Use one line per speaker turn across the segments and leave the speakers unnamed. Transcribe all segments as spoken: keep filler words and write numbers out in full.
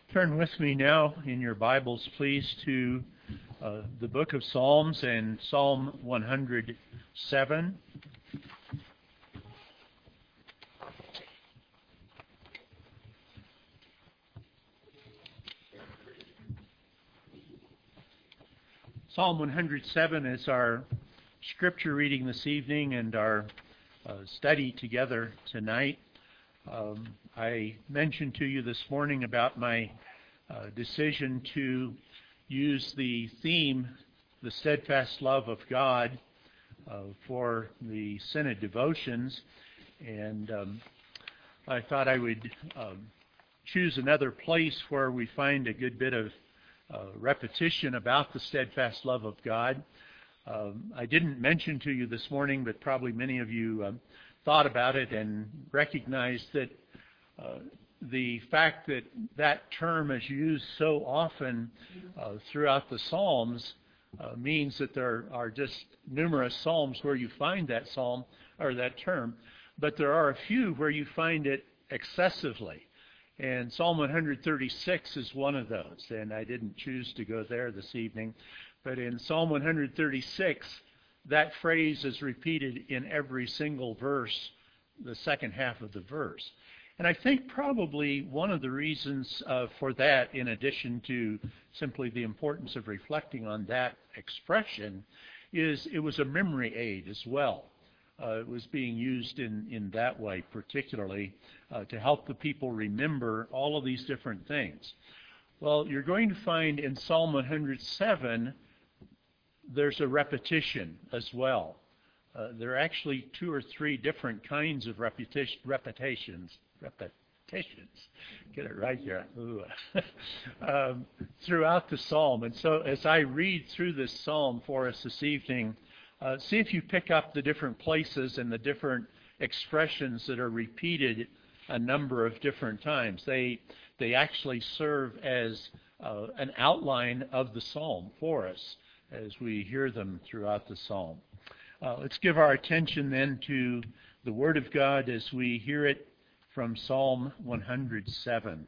Turn with me now in your Bibles, please, to uh, the book of Psalms and Psalm one hundred seven. Psalm one hundred seven is our scripture reading this evening and our uh, study together tonight. Um, I mentioned to you this morning about my uh, decision to use the theme, the steadfast love of God, uh, for the Synod devotions, and um, I thought I would um, choose another place where we find a good bit of uh, repetition about the steadfast love of God. Um, I didn't mention to you this morning, but probably many of you um, thought about it and recognized that uh, the fact that that term is used so often uh, throughout the Psalms uh, means that there are just numerous Psalms where you find that psalm or that term, but there are a few where you find it excessively. And Psalm one hundred thirty-six is one of those, and I didn't choose to go there this evening. But in Psalm one hundred thirty-six, that phrase is repeated in every single verse, the second half of the verse. And I think probably one of the reasons uh, for that, in addition to simply the importance of reflecting on that expression, is it was a memory aid as well. Uh, it was being used in, in that way, particularly uh, to help the people remember all of these different things. Well, you're going to find in Psalm one hundred seven, there's a repetition as well. Uh, there are actually two or three different kinds of repetition, repetitions, repetitions, get it right here, um, throughout the psalm. And so as I read through this psalm for us this evening, uh, see if you pick up the different places and the different expressions that are repeated a number of different times. They, they actually serve as uh, an outline of the psalm for us as we hear them throughout the psalm. Uh, let's give our attention then to the Word of God as we hear it from Psalm one hundred seven.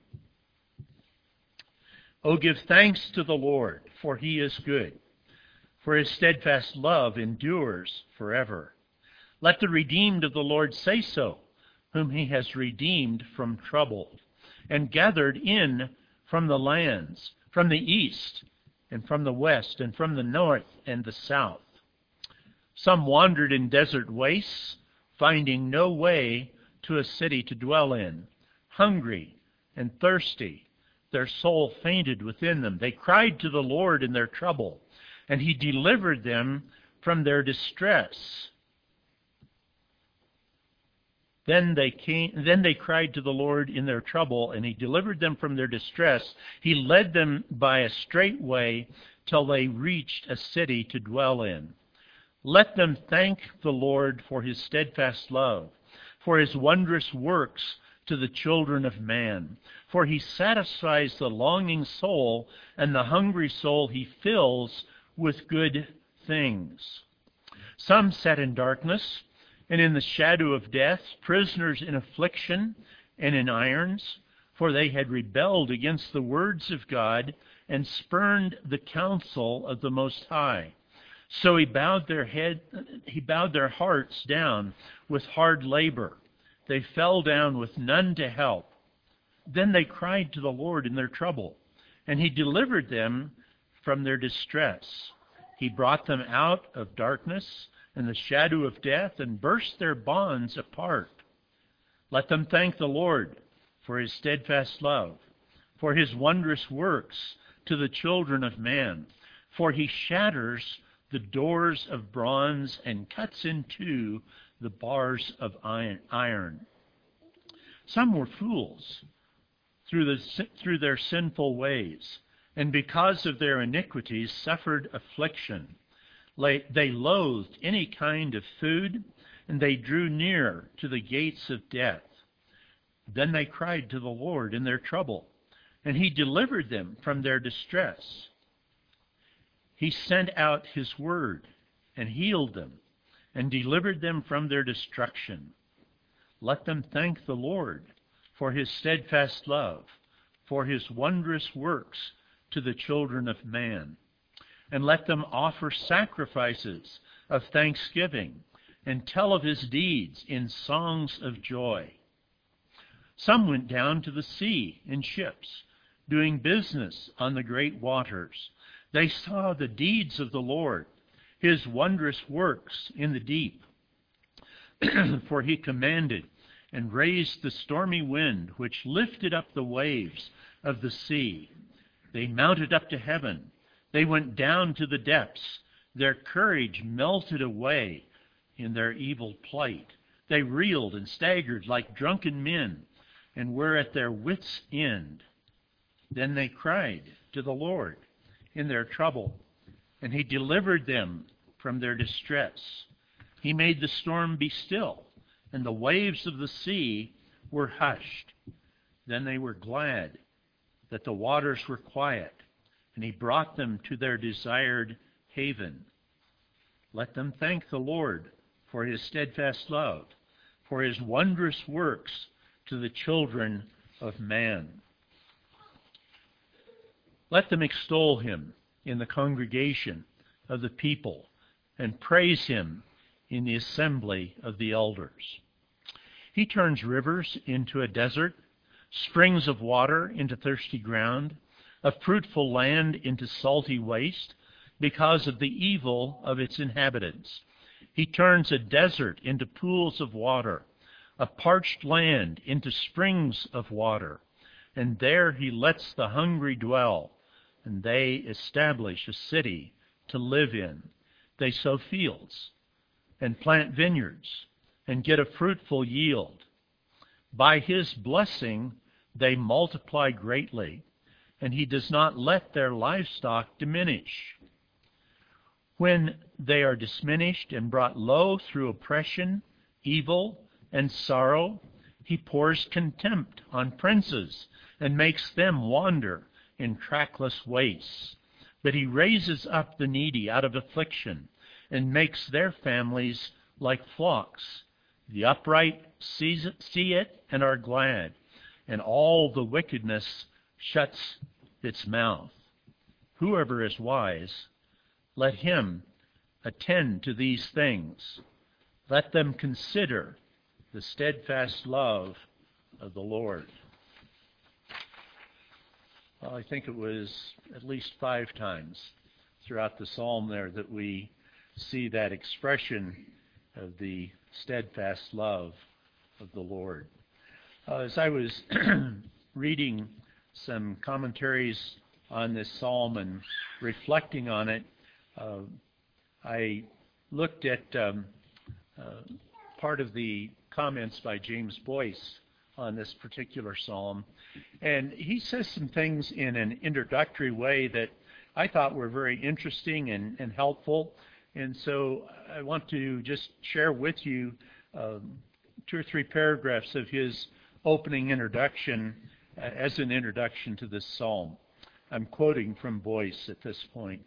Oh, give thanks to the Lord, for he is good, for his steadfast love endures forever. Let the redeemed of the Lord say so, whom he has redeemed from trouble, and gathered in from the lands, from the east, and from the west, and from the north and the south. Some wandered in desert wastes, finding no way to a city to dwell in. Hungry and thirsty, their soul fainted within them. They cried to the Lord in their trouble, and he delivered them from their distress. Then they came, then they cried to the Lord in their trouble, and he delivered them from their distress. He led them by a straight way till they reached a city to dwell in. Let them thank the Lord for his steadfast love, for his wondrous works to the children of man. For he satisfies the longing soul, and the hungry soul he fills with good things. Some sat in darkness, and in the shadow of death, prisoners in affliction and in irons, for they had rebelled against the words of God and spurned the counsel of the Most High. So he bowed their head, he bowed their hearts down with hard labor. They fell down with none to help. Then they cried to the Lord in their trouble, and he delivered them from their distress. He brought them out of darkness and the shadow of death, and burst their bonds apart. Let them thank the Lord for his steadfast love, for his wondrous works to the children of man. For he shatters the doors of bronze and cuts in two the bars of iron. Some were fools through, the, through their sinful ways, and because of their iniquities suffered affliction. They loathed any kind of food, and they drew near to the gates of death. Then they cried to the Lord in their trouble, and he delivered them from their distress. He sent out his word and healed them and delivered them from their destruction. Let them thank the Lord for his steadfast love, for his wondrous works to the children of man. And let them offer sacrifices of thanksgiving and tell of his deeds in songs of joy. Some went down to the sea in ships, doing business on the great waters. They saw the deeds of the Lord, his wondrous works in the deep. For he commanded and raised the stormy wind, which lifted up the waves of the sea. They mounted up to heaven. They went down to the depths. Their courage melted away in their evil plight. They reeled and staggered like drunken men and were at their wits' end. Then they cried to the Lord in their trouble, and he delivered them from their distress. He made the storm be still, and the waves of the sea were hushed. Then they were glad that the waters were quiet, and he brought them to their desired haven. Let them thank the Lord for his steadfast love, for his wondrous works to the children of man. Let them extol him in the congregation of the people and praise him in the assembly of the elders. He turns rivers into a desert, springs of water into thirsty ground, a fruitful land into salty waste, because of the evil of its inhabitants. He turns a desert into pools of water, a parched land into springs of water, and there he lets the hungry dwell, and they establish a city to live in. They sow fields and plant vineyards and get a fruitful yield. By his blessing they multiply greatly, and he does not let their livestock diminish. When they are diminished and brought low through oppression, evil, and sorrow, he pours contempt on princes and makes them wander in trackless wastes. But he raises up the needy out of affliction and makes their families like flocks. The upright sees it, see it and are glad, and all the wickedness shuts its mouth. Whoever is wise, let him attend to these things. Let them consider the steadfast love of the Lord. Well, I think it was at least five times throughout the psalm there that we see that expression of the steadfast love of the Lord. Uh, as I was reading some commentaries on this psalm and reflecting on it, uh, I looked at um, uh, part of the comments by James Boyce on this particular psalm, and he says some things in an introductory way that I thought were very interesting and, and helpful, and so I want to just share with you um, two or three paragraphs of his opening introduction uh, as an introduction to this psalm. I'm quoting from Boyce at this point.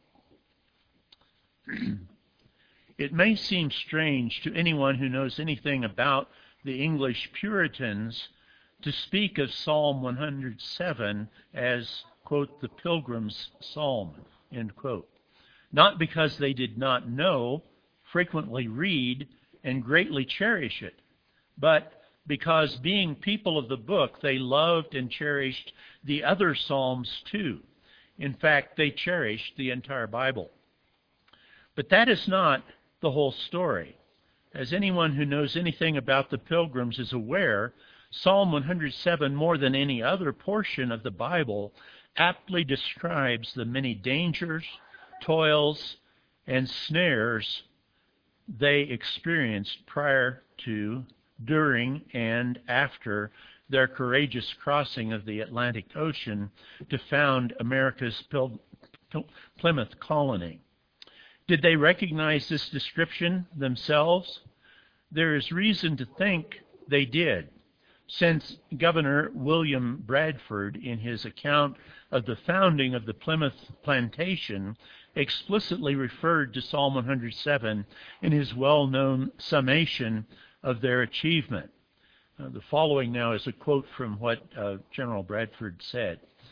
It may seem strange to anyone who knows anything about the English Puritans to speak of Psalm one hundred seven as, quote, the Pilgrim's Psalm, end quote. Not because they did not know, frequently read, and greatly cherish it, but because being people of the book, they loved and cherished the other Psalms too. In fact, they cherished the entire Bible. But that is not the whole story. As anyone who knows anything about the Pilgrims is aware, Psalm one hundred seven, more than any other portion of the Bible, aptly describes the many dangers, toils, and snares they experienced prior to, during, and after their courageous crossing of the Atlantic Ocean to found America's Pil- Pil- Plymouth colony. Did they recognize this description themselves? There is reason to think they did, since Governor William Bradford, in his account of the founding of the Plymouth plantation, explicitly referred to Psalm one hundred seven in his well-known summation of their achievement. Uh, the following now is a quote from what uh, General Bradford said.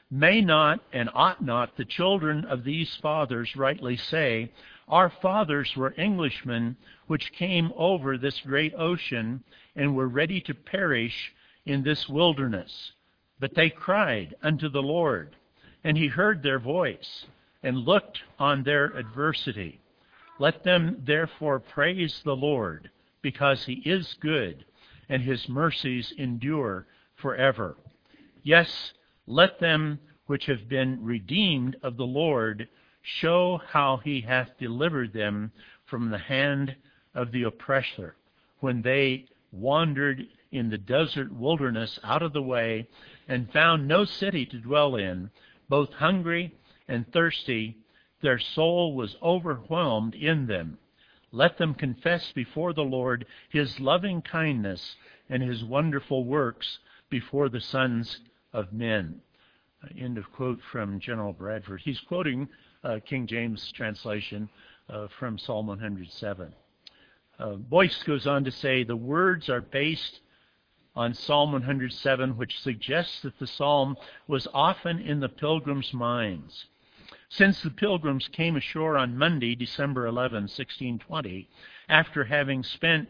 May not and ought not the children of these fathers rightly say, our fathers were Englishmen which came over this great ocean and were ready to perish in this wilderness? But they cried unto the Lord, and he heard their voice, and looked on their adversity. Let them therefore praise the Lord, because he is good, and his mercies endure forever. Yes, let them which have been redeemed of the Lord show how he hath delivered them from the hand of the oppressor, when they wandered in the desert wilderness out of the way, and found no city to dwell in, both hungry and thirsty, their soul was overwhelmed in them. Let them confess before the Lord his loving kindness and his wonderful works before the sons of men. End of quote from General Bradford. He's quoting uh, King James translation uh, from Psalm one hundred seven. Uh, Boyce goes on to say, the words are based on Psalm one hundred seven, which suggests that the psalm was often in the pilgrims' minds. Since the pilgrims came ashore on Monday, December eleventh, sixteen twenty, after having spent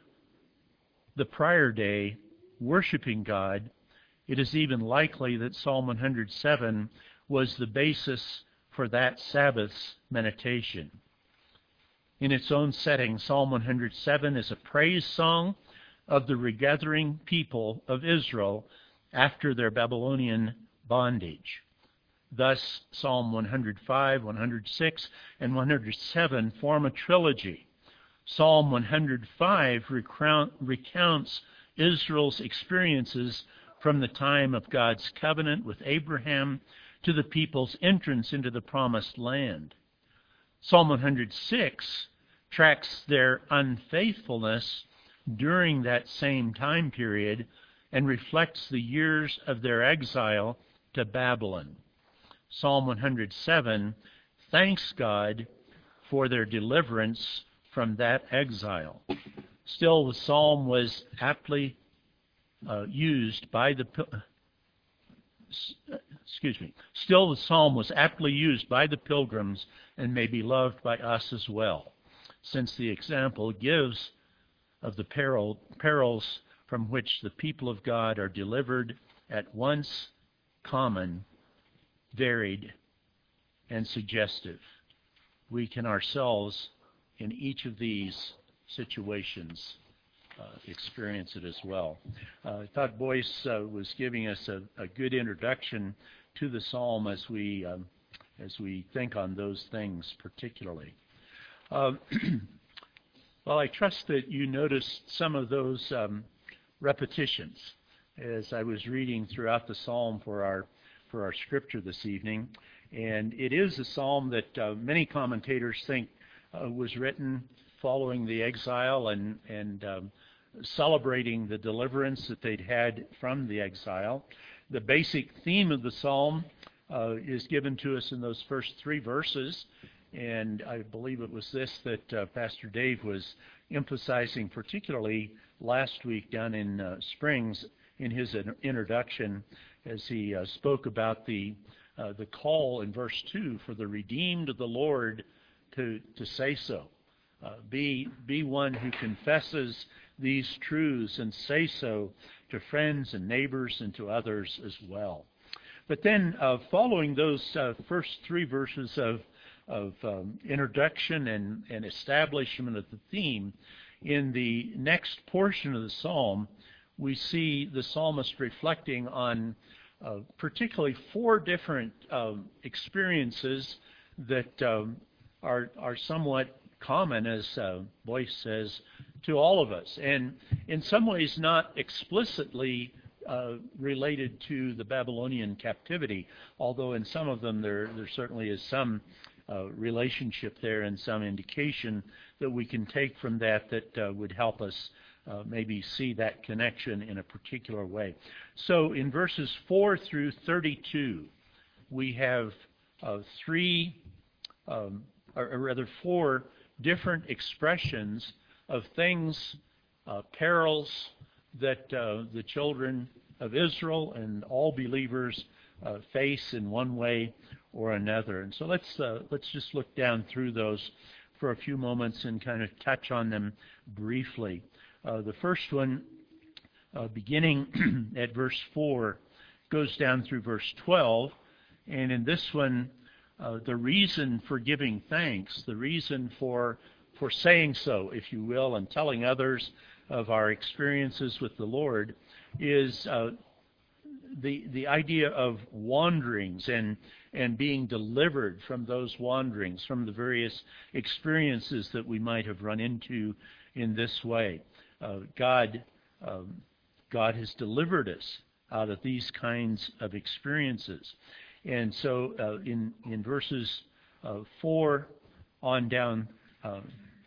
the prior day worshiping God, it is even likely that Psalm one hundred seven was the basis for that Sabbath's meditation. In its own setting, Psalm one hundred seven is a praise song of the regathering people of Israel after their Babylonian bondage. Thus, Psalm one hundred five, one hundred six, and one hundred seven form a trilogy. Psalm one hundred five recount, recounts Israel's experiences from the time of God's covenant with Abraham to the people's entrance into the promised land. Psalm one hundred six tracks their unfaithfulness during that same time period and reflects the years of their exile to Babylon. Psalm one hundred seven thanks God for their deliverance from that exile. Still, the psalm was aptly uh, used by the excuse me. Still, the psalm was aptly used by the pilgrims and may be loved by us as well, since the example gives of the peril, perils from which the people of God are delivered at once common, varied, and suggestive. We can ourselves, in each of these situations, uh, experience it as well. Uh, I thought Boyce uh, was giving us a, a good introduction to the psalm as we um, as we think on those things particularly. Uh, well, I trust that you noticed some of those um, repetitions as I was reading throughout the psalm for our for our scripture this evening. And it is a psalm that uh, many commentators think uh, was written following the exile and, and um, celebrating the deliverance that they'd had from the exile. The basic theme of the psalm uh, is given to us in those first three verses, and I believe it was this that uh, Pastor Dave was emphasizing particularly last week down in uh, Springs in his in- introduction as he uh, spoke about the uh, the call in verse two for the redeemed of the Lord to, to say so. Uh, be, be one who confesses these truths and say so to friends and neighbors and to others as well. But then uh, following those uh, first three verses of, of um, introduction and, and establishment of the theme, in the next portion of the psalm, we see the psalmist reflecting on uh, particularly four different um, experiences that um, are, are somewhat common, as uh, Boyce says, to all of us, and in some ways not explicitly uh, related to the Babylonian captivity, although in some of them there, there certainly is some uh, relationship there and some indication that we can take from that that uh, would help us uh, maybe see that connection in a particular way. So in verses four through thirty-two, we have uh, three, um, or, or rather four, different expressions of things, uh, perils that uh, the children of Israel and all believers uh, face in one way or another. And so let's uh, let's just look down through those for a few moments and kind of touch on them briefly. Uh, the first one, uh, beginning at verse four, goes down through verse twelve, and in this one, uh, the reason for giving thanks, the reason for for saying so, if you will, and telling others of our experiences with the Lord, is uh, the the idea of wanderings and and being delivered from those wanderings, from the various experiences that we might have run into in this way. Uh, God, um, God has delivered us out of these kinds of experiences. And so uh, in, in verses uh, four on down uh,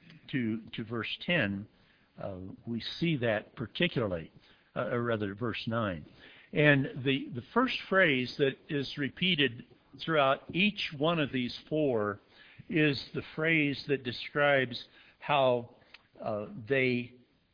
to, to verse ten, uh, we see that particularly, uh, or rather verse nine. And the, the first phrase that is repeated throughout each one of these four is the phrase that describes how uh, they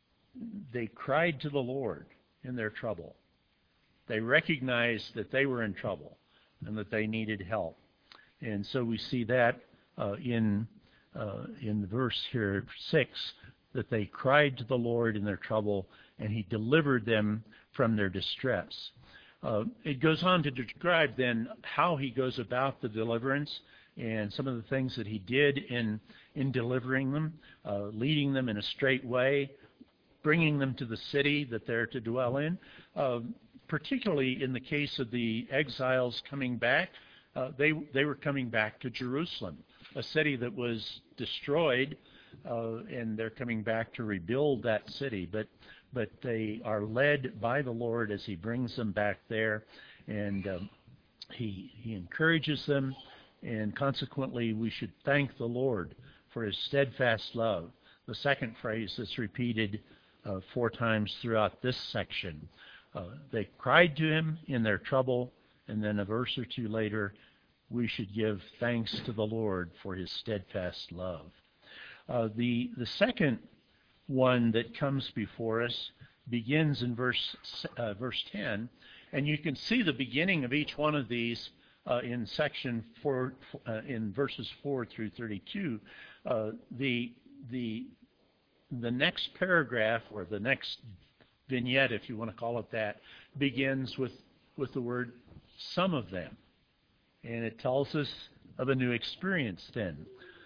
they cried to the Lord in their trouble. They recognized that they were in trouble and that they needed help. And so we see that uh, in uh, in the verse here six, that they cried to the Lord in their trouble, and He delivered them from their distress. Uh, it goes on to describe then how He goes about the deliverance and some of the things that He did in in delivering them, uh, leading them in a straight way, bringing them to the city that they're to dwell in. Uh, particularly in the case of the exiles coming back, uh, they they were coming back to Jerusalem, a city that was destroyed, uh, and they're coming back to rebuild that city. But but they are led by the Lord as He brings them back there, and um, He He encourages them, and consequently we should thank the Lord for His steadfast love. The second phrase that's repeated uh, four times throughout this section. Uh, they cried to Him in their trouble, and then a verse or two later, we should give thanks to the Lord for His steadfast love. Uh, the the second one that comes before us begins in verse uh, verse ten, and you can see the beginning of each one of these uh, in section four, uh, in verses four through thirty-two. Uh, the the the next paragraph, or the next vignette, if you want to call it that, begins with with the word "some of them," and it tells us of a new experience then.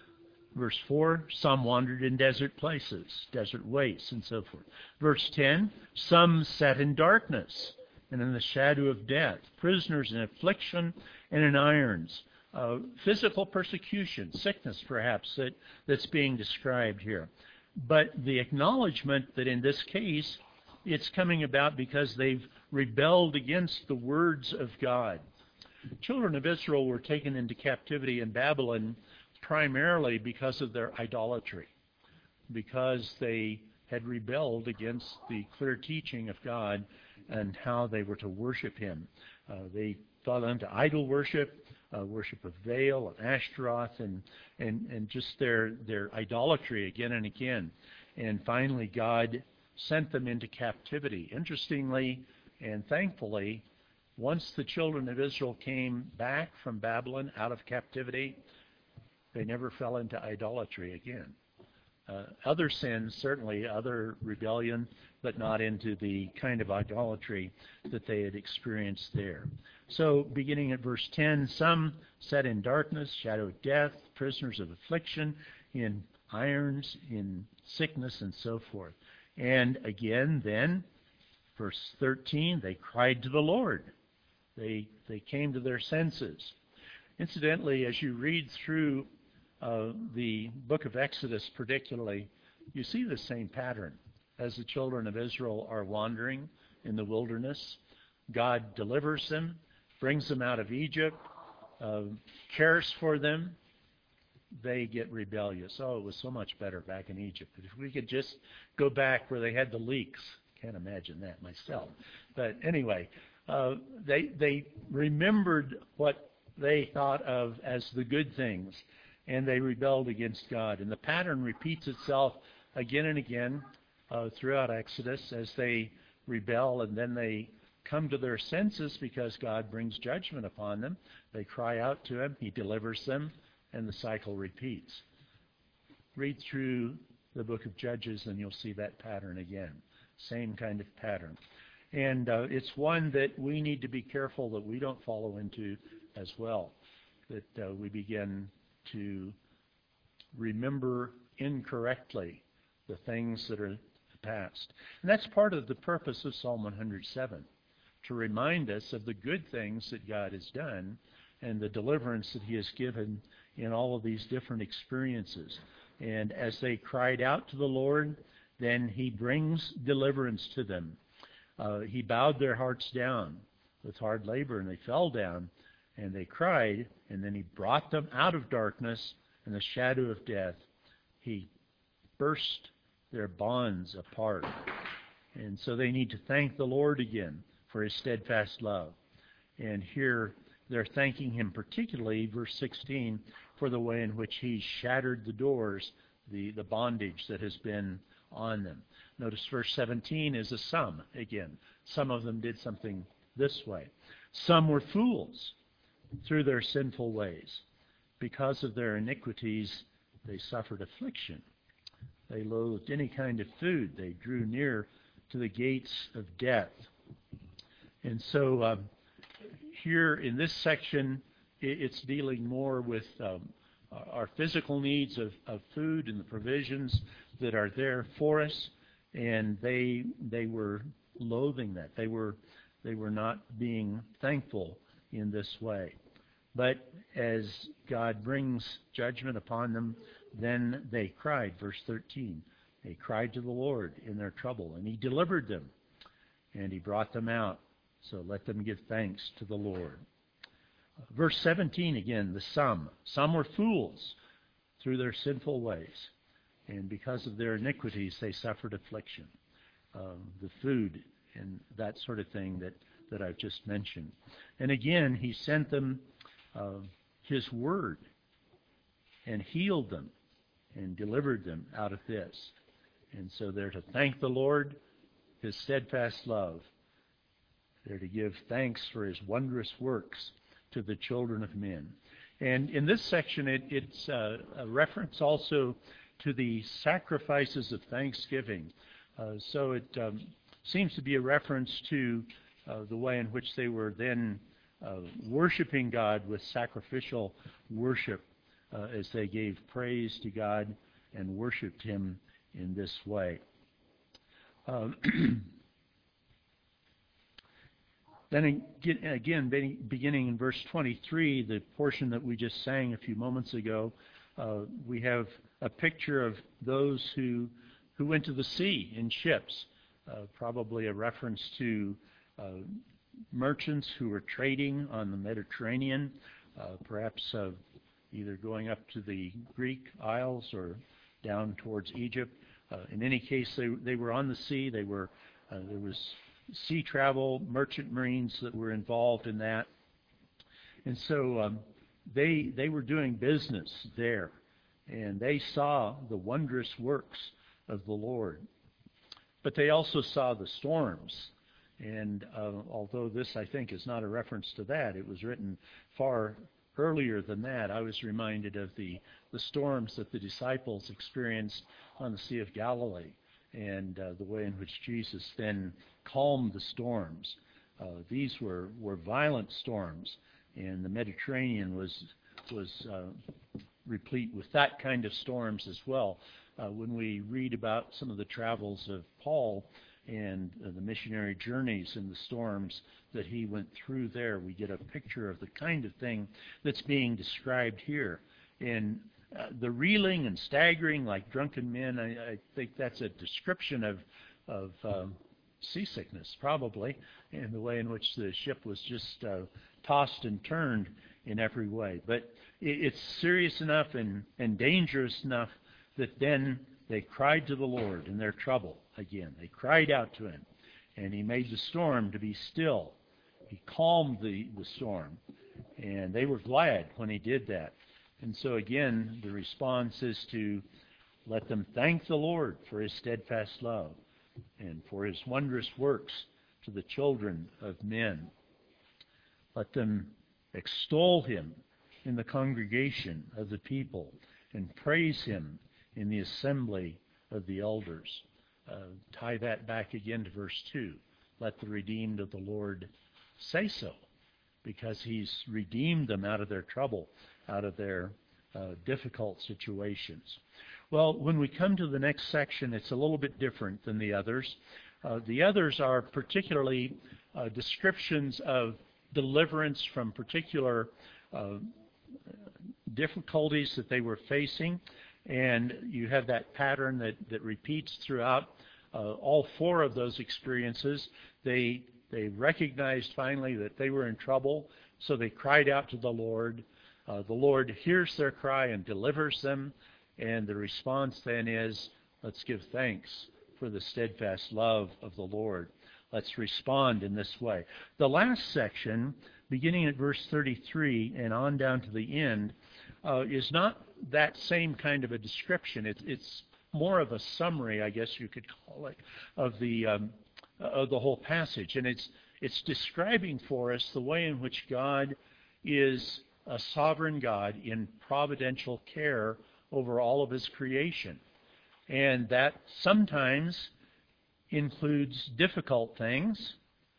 Verse four, some wandered in desert places, desert wastes, and so forth. Verse ten, some sat in darkness and in the shadow of death, prisoners in affliction and in irons. Uh, physical persecution, sickness perhaps, that, that's being described here. But the acknowledgement that in this case, it's coming about because they've rebelled against the words of God. Children of Israel were taken into captivity in Babylon primarily because of their idolatry, because they had rebelled against the clear teaching of God and how they were to worship Him. Uh, they fell into idol worship, uh, worship of Baal and Ashtaroth, and, and, and just their, their idolatry again and again. And finally, God sent them into captivity. Interestingly and thankfully, once the children of Israel came back from Babylon out of captivity, they never fell into idolatry again. Uh, other sins, certainly, other rebellion, but not into the kind of idolatry that they had experienced there. So, beginning at verse ten, some sat in darkness, shadow of death, prisoners of affliction, in irons, in sickness, and so forth. And again, then, verse thirteen, they cried to the Lord. They they came to their senses. Incidentally, as you read through uh, the book of Exodus particularly, you see the same pattern. As the children of Israel are wandering in the wilderness, God delivers them, brings them out of Egypt, uh, cares for them. They get rebellious. Oh, it was so much better back in Egypt. If we could just go back where they had the leeks. Can't imagine that myself. But anyway, uh, they they remembered what they thought of as the good things, and they rebelled against God. And the pattern repeats itself again and again uh, throughout Exodus as they rebel, and then they come to their senses because God brings judgment upon them. They cry out to him. He delivers them, and the cycle repeats. Read through the book of Judges, and you'll see that pattern again. Same kind of pattern. And uh, it's one that we need to be careful that we don't follow into as well, that uh, we begin to remember incorrectly the things that are past. And that's part of the purpose of Psalm one hundred seven, to remind us of the good things that God has done and the deliverance that he has given in all of these different experiences. And as they cried out to the Lord, then he brings deliverance to them. Uh, he bowed their hearts down with hard labor, and they fell down, and they cried, and then he brought them out of darkness and the shadow of death. He burst their bonds apart. And so they need to thank the Lord again for his steadfast love. And here they're thanking him particularly, verse sixteen, for the way in which he shattered the doors, the, the bondage that has been on them. Notice verse seventeen is a sum again. Some of them did something this way. Some were fools through their sinful ways. Because of their iniquities, they suffered affliction. They loathed any kind of food. They drew near to the gates of death. And so um, here in this section, it's dealing more with um, our physical needs of, of food and the provisions that are there for us. And they they were loathing that. They were they were not being thankful in this way. But as God brings judgment upon them, then they cried, verse thirteen. They cried to the Lord in their trouble, and he delivered them, and he brought them out. So let them give thanks to the Lord. Verse seventeen again, the some. Some were fools through their sinful ways, and because of their iniquities they suffered affliction. Um, the food and that sort of thing that, that I've just mentioned. And again, he sent them uh, his word and healed them and delivered them out of this. And so they're to thank the Lord, his steadfast love. They're to give thanks for his wondrous works to the children of men. And in this section, it, it's uh, a reference also to the sacrifices of thanksgiving. Uh, so it um, seems to be a reference to uh, the way in which they were then uh, worshiping God with sacrificial worship uh, as they gave praise to God and worshiped him in this way. Um, Then again, beginning in verse twenty-three, the portion that we just sang a few moments ago, uh, we have a picture of those who who went to the sea in ships, uh, probably a reference to uh, merchants who were trading on the Mediterranean, uh, perhaps uh, either going up to the Greek Isles or down towards Egypt. Uh, in any case, they they were on the sea. They were uh, there was sea travel, merchant marines that were involved in that. And so um, they they were doing business there, and they saw the wondrous works of the Lord. But they also saw the storms. And uh, although this, I think, is not a reference to that, it was written far earlier than that. I was reminded of the, the storms that the disciples experienced on the Sea of Galilee, and uh, the way in which Jesus then calmed the storms. Uh, these were, were violent storms, and the Mediterranean was was uh, replete with that kind of storms as well. Uh, when we read about some of the travels of Paul and uh, the missionary journeys and the storms that he went through there, we get a picture of the kind of thing that's being described here. And uh, the reeling and staggering like drunken men, I, I think that's a description of of um, seasickness, probably, and the way in which the ship was just uh, tossed and turned in every way. But it, it's serious enough and, and dangerous enough that then they cried to the Lord in their trouble again. They cried out to him, and he made the storm to be still. He calmed the, the storm, and they were glad when he did that. And so again, the response is to let them thank the Lord for his steadfast love and for his wondrous works to the children of men. Let them extol him in the congregation of the people and praise him in the assembly of the elders. Uh, tie that back again to verse two. Let the redeemed of the Lord say so, because he's redeemed them out of their trouble, out of their uh, difficult situations. Well, when we come to the next section, it's a little bit different than the others. Uh, the others are particularly uh, descriptions of deliverance from particular uh, difficulties that they were facing. And you have that pattern that, that repeats throughout uh, all four of those experiences. They, they recognized finally that they were in trouble, so they cried out to the Lord. Uh, the Lord hears their cry and delivers them. And the response then is, let's give thanks for the steadfast love of the Lord. Let's respond in this way. The last section, beginning at verse thirty-three and on down to the end, uh, is not that same kind of a description. It's, it's more of a summary, I guess you could call it, of the um, of the whole passage. And it's it's describing for us the way in which God is a sovereign God in providential care over all of his creation. And that sometimes includes difficult things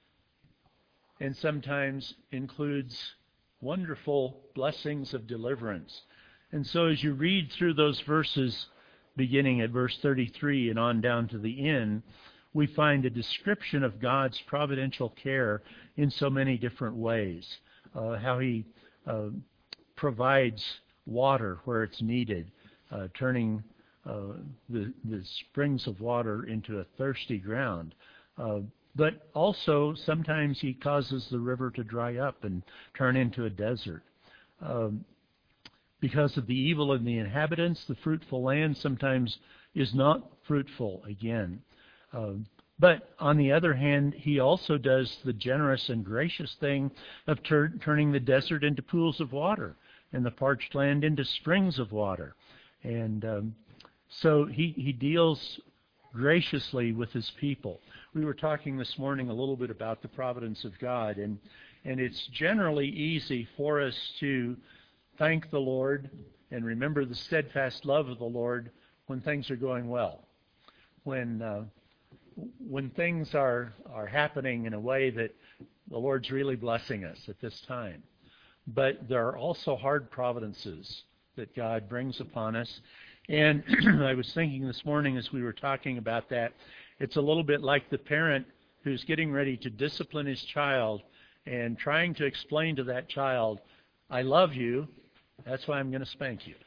and sometimes includes wonderful blessings of deliverance. And so as you read through those verses, beginning at verse thirty-three and on down to the end, we find a description of God's providential care in so many different ways. Uh, how he uh, provides water where it's needed, uh, turning uh, the, the springs of water into a thirsty ground. Uh, but also, sometimes he causes the river to dry up and turn into a desert. Um, because of the evil of the inhabitants, the fruitful land sometimes is not fruitful again. Um, but on the other hand, he also does the generous and gracious thing of tur- turning the desert into pools of water and the parched land into springs of water. And um, so he, he deals graciously with his people. We were talking this morning a little bit about the providence of God, and, and it's generally easy for us to thank the Lord and remember the steadfast love of the Lord when things are going well, when uh, when things are, are happening in a way that the Lord's really blessing us at this time. But there are also hard providences that God brings upon us. And I was thinking this morning as we were talking about that, it's a little bit like the parent who's getting ready to discipline his child and trying to explain to that child, I love you, that's why I'm going to spank you.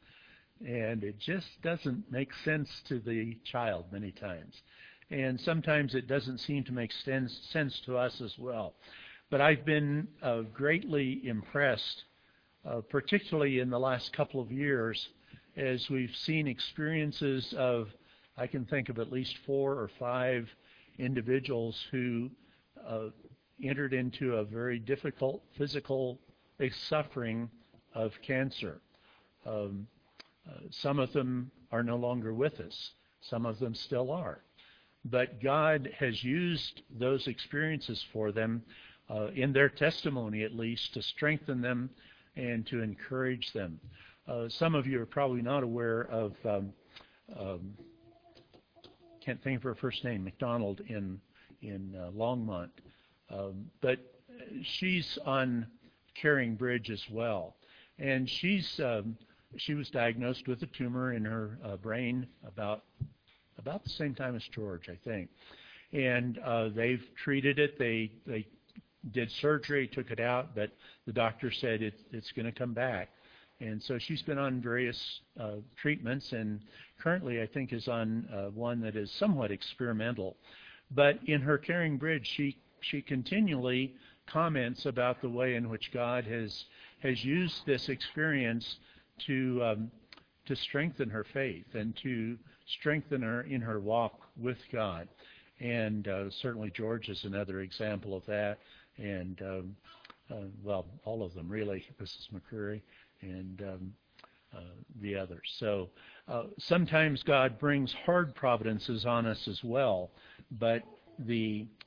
And it just doesn't make sense to the child many times. And sometimes it doesn't seem to make sense, sense to us as well. But I've been uh, greatly impressed, uh, particularly in the last couple of years, as we've seen experiences of, I can think of at least four or five individuals who uh, entered into a very difficult physical suffering of cancer. Um, uh, some of them are no longer with us. Some of them still are. But God has used those experiences for them, uh, in their testimony at least, to strengthen them and to encourage them. Uh, some of you are probably not aware of, um, um, can't think of her first name, McDonald in in uh, Longmont. Um, but she's on Caring Bridge as well. And she's um, she was diagnosed with a tumor in her uh, brain about about the same time as George, I think. And uh, they've treated it. They they did surgery, took it out, but the doctor said it, it's going to come back. And so she's been on various uh, treatments, and currently I think is on uh, one that is somewhat experimental. But in her Caring Bridge, she she continually comments about the way in which God has has used this experience to um, to strengthen her faith and to strengthen her in her walk with God. And uh, certainly George is another example of that. And, um, uh, well, all of them really, Missus McCurry and um, uh, the others. So uh, sometimes God brings hard providences on us as well, but the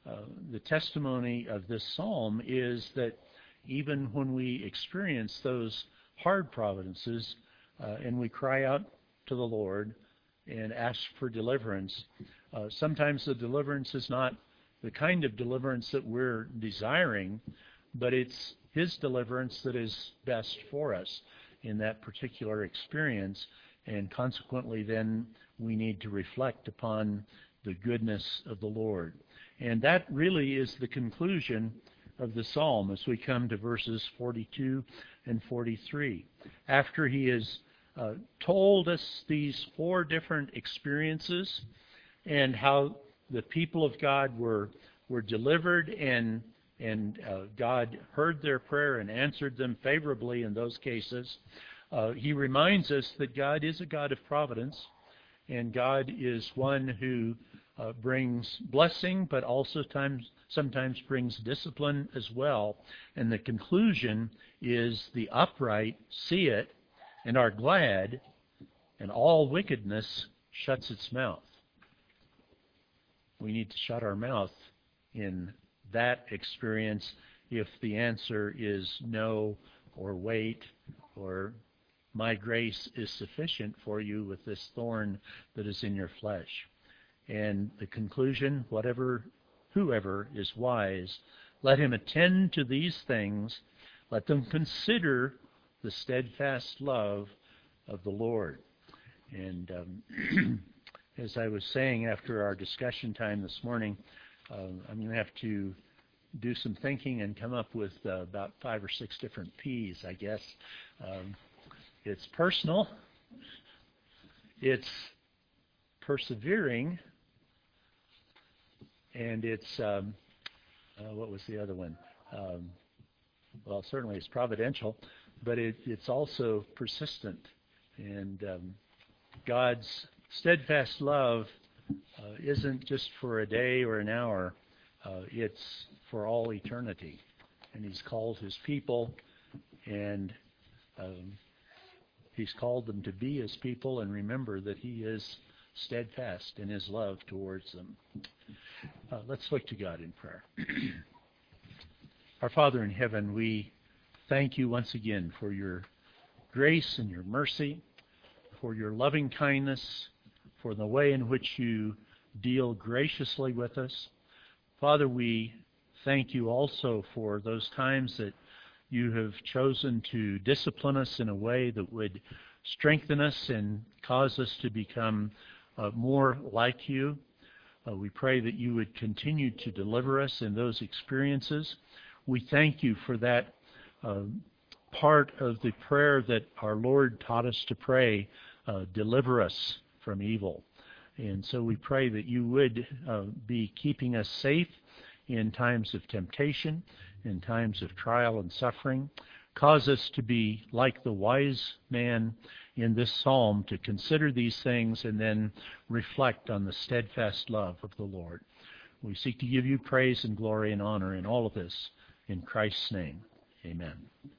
uh, the testimony of this psalm is that even when we experience those hard providences uh, and we cry out to the Lord and ask for deliverance, uh, sometimes the deliverance is not the kind of deliverance that we're desiring, but it's His deliverance that is best for us in that particular experience, and consequently then we need to reflect upon the goodness of the Lord. And that really is the conclusion of the psalm as we come to verses forty-two and forty-three. After he has uh, told us these four different experiences and how the people of God were were delivered and and uh, God heard their prayer and answered them favorably in those cases, uh, he reminds us that God is a God of providence, and God is one who uh, brings blessing, but also times, sometimes brings discipline as well. And the conclusion is the upright see it and are glad, and all wickedness shuts its mouth. We need to shut our mouth in that experience if the answer is no, or wait, or my grace is sufficient for you with this thorn that is in your flesh. And the conclusion, whatever, whoever is wise, let him attend to these things, let them consider the steadfast love of the Lord. And um, as I was saying after our discussion time this morning, uh, I'm going to have to do some thinking and come up with uh, about five or six different P's, I guess. Um, it's personal, it's persevering, and it's, um, uh, what was the other one? Um, well, certainly it's providential, but it, it's also persistent. And um, God's steadfast love uh, isn't just for a day or an hour. Uh, it's for all eternity. And He's called His people, and um, He's called them to be His people and remember that He is steadfast in His love towards them. Uh, let's look to God in prayer. Our Father in heaven, we thank You once again for Your grace and Your mercy, for Your loving kindness, for the way in which You deal graciously with us. Father, we thank You also for those times that You have chosen to discipline us in a way that would strengthen us and cause us to become uh, more like You. Uh, we pray that You would continue to deliver us in those experiences. We thank You for that uh, part of the prayer that our Lord taught us to pray, uh, deliver us from evil. And so we pray that You would uh, be keeping us safe in times of temptation, in times of trial and suffering. Cause us to be like the wise man in this psalm, to consider these things and then reflect on the steadfast love of the Lord. We seek to give You praise and glory and honor in all of this. In Christ's name, amen.